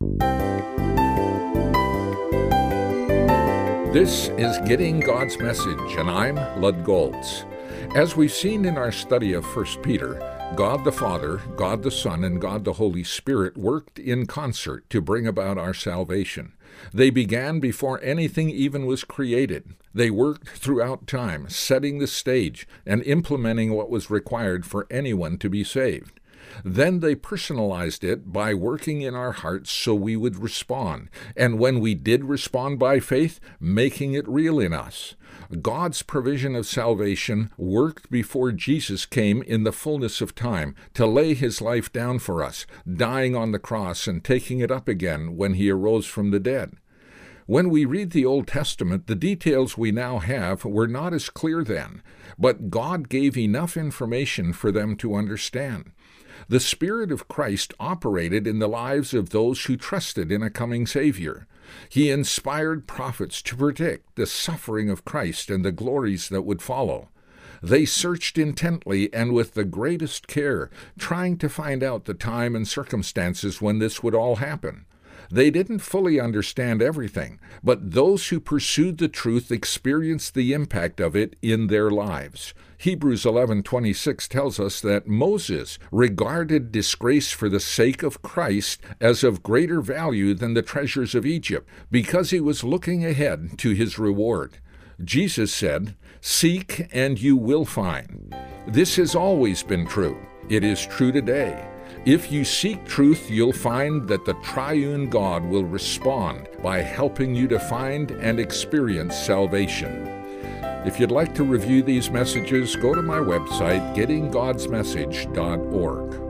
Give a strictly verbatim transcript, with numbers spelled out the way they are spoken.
This is Getting God's Message, and I'm Lud Goltz. As we've seen in our study of First Peter, God the Father, God the Son, and God the Holy Spirit worked in concert to bring about our salvation. They began before anything even was created. They worked throughout time, setting the stage and implementing what was required for anyone to be saved. Then they personalized it by working in our hearts so we would respond, and when we did respond by faith, making it real in us. God's provision of salvation worked before Jesus came in the fullness of time to lay his life down for us, dying on the cross and taking it up again when he arose from the dead. When we read the Old Testament, the details we now have were not as clear then, but God gave enough information for them to understand. The Spirit of Christ operated in the lives of those who trusted in a coming Savior. He inspired prophets to predict the suffering of Christ and the glories that would follow. They searched intently and with the greatest care, trying to find out the time and circumstances when this would all happen. They didn't fully understand everything, but those who pursued the truth experienced the impact of it in their lives. Hebrews eleven twenty-six tells us that Moses regarded disgrace for the sake of Christ as of greater value than the treasures of Egypt, because he was looking ahead to his reward. Jesus said, "Seek and you will find." This has always been true. It is true today. If you seek truth, you'll find that the triune God will respond by helping you to find and experience salvation. If you'd like to review these messages, go to my website, getting gods message dot org.